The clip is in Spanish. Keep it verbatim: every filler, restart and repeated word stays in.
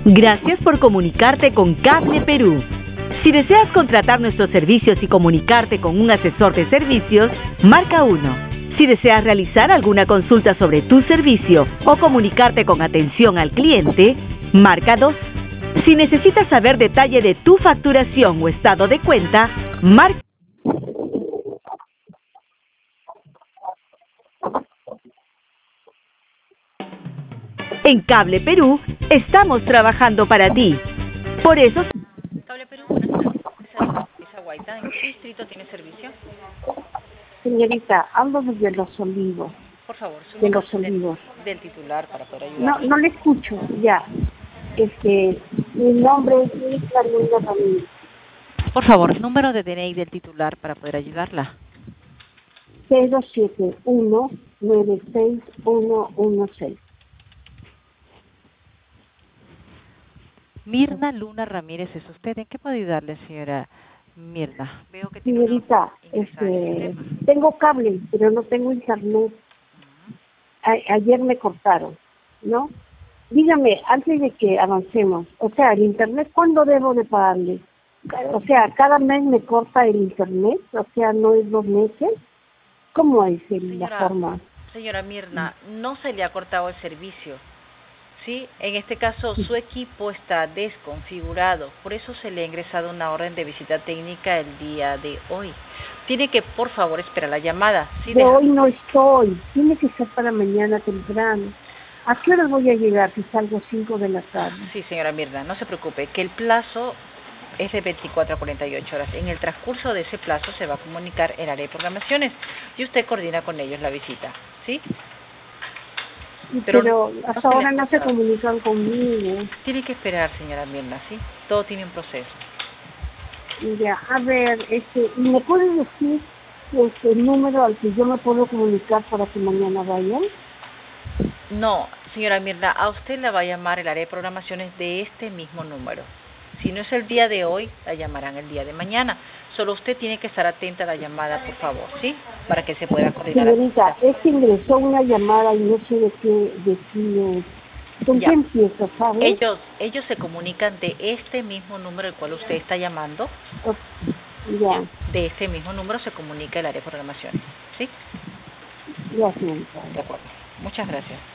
Gracias por comunicarte con Cable Perú. Si deseas contratar nuestros servicios y comunicarte con un asesor de servicios, marca uno. Si deseas realizar alguna consulta sobre tu servicio o comunicarte con atención al cliente, marca dos. Si necesitas saber detalle de tu facturación o estado de cuenta, marca... En Cable Perú, estamos trabajando para ti. Por eso... Cable Perú, buenas tardes. Esa Guaita, ¿en qué distrito tiene servicio? Señorita, hablo desde Los Olivos. Por favor, su De número Los Olivos. Del, del titular para poder ayudar. No, no le escucho, ya. Este, mi nombre es Isla Luisa Ramírez. Por favor, número de D N I del titular para poder ayudarla. cero siete uno nueve seis uno uno seis. Mirna Luna Ramírez, ¿es usted? ¿En qué puedo ayudarle, señora Mirna? Veo que tiene Señorita, una este, tengo cable, pero no tengo internet. A, ayer me cortaron, ¿no? Dígame, antes de que avancemos, o sea, el internet, ¿cuándo debo de pagarle? O sea, cada mes me corta el internet, o sea, no es dos meses. ¿Cómo es el, señora, la forma? Señora Mirna, no se le ha cortado el servicio. Sí, en este caso su equipo está desconfigurado, por eso se le ha ingresado una orden de visita técnica el día de hoy. Tiene que, por favor, esperar la llamada. ¿Sí? De Deja... hoy no estoy, tiene que ser para mañana temprano. ¿A qué hora voy a llegar si salgo cinco de la tarde? Sí, señora Mirna, no se preocupe, que el plazo es de veinticuatro a cuarenta y ocho horas. En el transcurso de ese plazo se va a comunicar el área de programaciones y usted coordina con ellos la visita, ¿sí? Pero, Pero hasta no ahora no se comunican conmigo. Tiene que esperar, señora Mirna, ¿sí? Todo tiene un proceso. Ya, a ver, este, ¿me puede decir este, el número al que yo me puedo comunicar para que mañana vayan? No, señora Mirna, a usted la va a llamar el área de programaciones de este mismo número. Si no es el día de hoy, la llamarán el día de mañana. Solo usted tiene que estar atenta a la llamada, por favor, ¿sí? Para que se pueda coordinar. Señorita, es que ingresó una llamada y no sé de qué, de quién, ¿con ya. qué empieza, sabe? Ellos, ellos se comunican de este mismo número al cual usted está llamando. Oh, ya. De este mismo número se comunica el área de programaciones, ¿sí? Ya, señorita. De acuerdo. Muchas gracias.